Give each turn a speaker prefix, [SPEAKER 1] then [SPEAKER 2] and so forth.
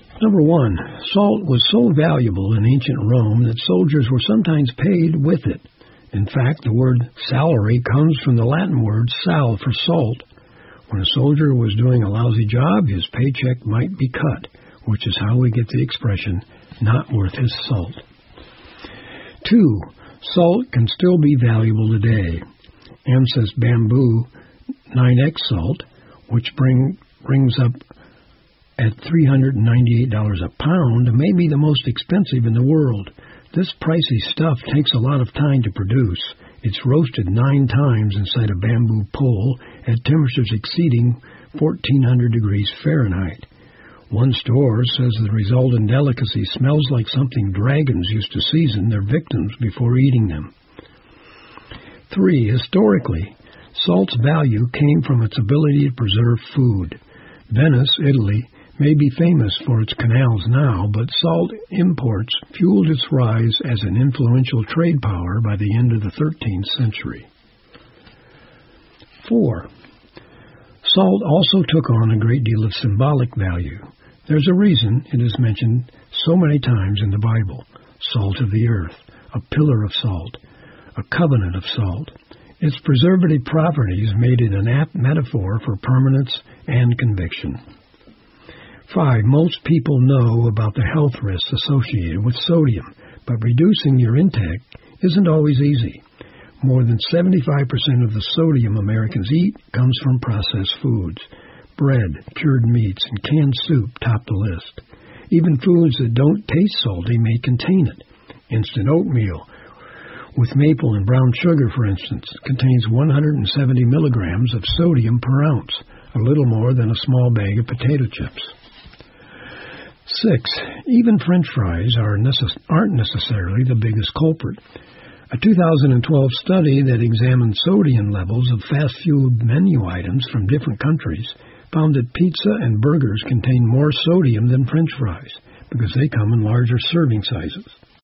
[SPEAKER 1] Number 1, salt was so valuable in ancient Rome that soldiers were sometimes paid with it. In fact, the word salary comes from the Latin word sal for salt. When a soldier was doing a lousy job, his paycheck might be cut, which is how we get the expression, not worth his salt. 2, salt can still be valuable today. ANSYS Bamboo 9X salt, which brings up at $398 a pound, may be the most expensive in the world. This pricey stuff takes a lot of time to produce. It's roasted 9 times inside a bamboo pole at temperatures exceeding 1,400 degrees Fahrenheit. One store says the resultant delicacy smells like something dragons used to season their victims before eating them. 3, historically, salt's value came from its ability to preserve food. Venice, Italy, may be famous for its canals now, but salt imports fueled its rise as an influential trade power by the end of the 13th century. 4. Salt also took on a great deal of symbolic value. There's a reason it is mentioned so many times in the Bible. Salt of the earth, a pillar of salt, a covenant of salt. Its preservative properties made it an apt metaphor for permanence and conviction. 5. Most people know about the health risks associated with sodium, but reducing your intake isn't always easy. More than 75% of the sodium Americans eat comes from processed foods. Bread, cured meats, and canned soup top the list. Even foods that don't taste salty may contain it. Instant oatmeal, with maple and brown sugar, for instance, contains 170 milligrams of sodium per ounce, a little more than a small bag of potato chips. 6. Even French fries aren't necessarily the biggest culprit. A 2012 study that examined sodium levels of fast food menu items from different countries found that pizza and burgers contain more sodium than French fries because they come in larger serving sizes.